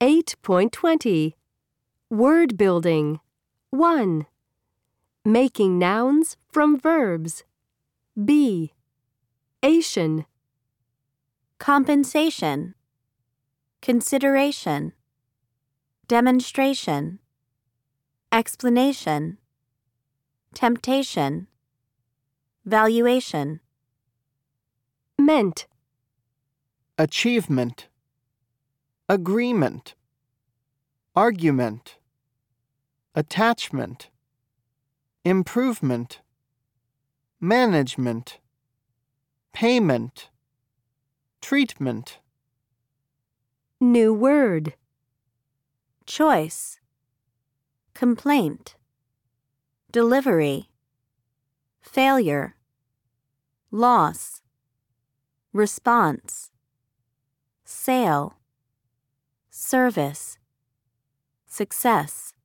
8.20 Word building 1. Making nouns from verbs. B. Ation. Compensation, consideration, demonstration, explanation, temptation, valuation. Meant. Achievement, agreement, argument, attachment, improvement, management, payment, treatment. New word. Choice, complaint, delivery, failure, loss, response, sale, service, success.